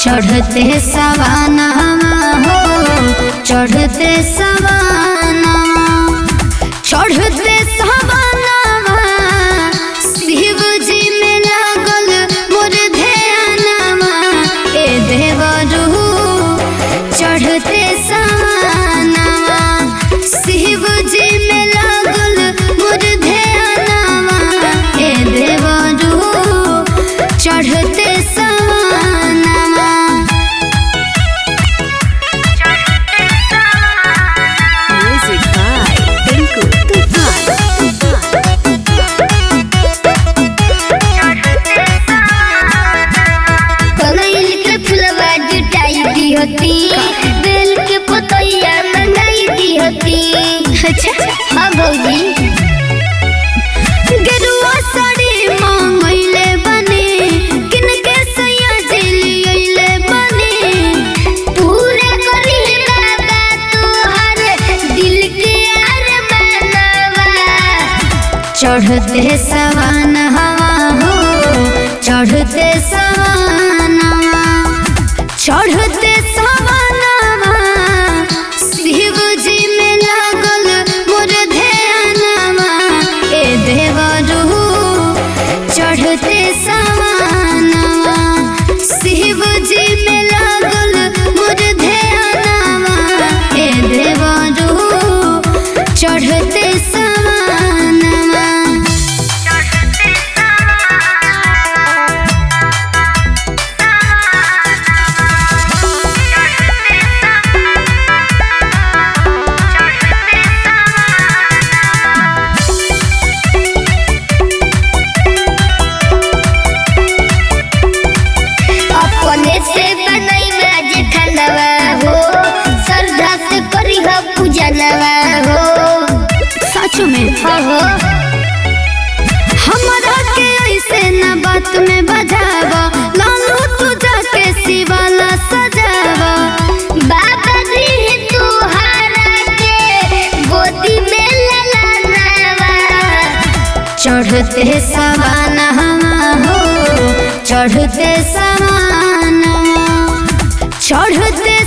चढ़ते सवाना हो चढ़ते सवाना चढ़ते सवाना शिव जी में लागल मोर ध्यानमा ए देवरू चढ़ते सवाना शिव जी में लागल मोर ध्यानमा ए देवरू चढ़ते बेल के पतैया मंगाई दी होती। अच्छा हाँ भौजी गेरुआ साड़ी मांगइले बने किनके सैया जिलियले बने पूरा करी बाबा तोहर दिल के अरमानवा। चढ़ते सवाना हो चढ़ते सवाना चढ़ते सवाना शिव जी में लागल मोर ध्यानमा ए देवरू चढ़ते सवाना शिव जी में लागल मोर ध्यानमा ए देवरू चढ़ते सच में हो हमरा के ऐसे न बात में बजावा लालू तू जाके शिवाला सजावा बाबा जी तुहारा के गोदी में ललनावा। चढ़ते सवाना हो चढ़ते सवाना चढ़ते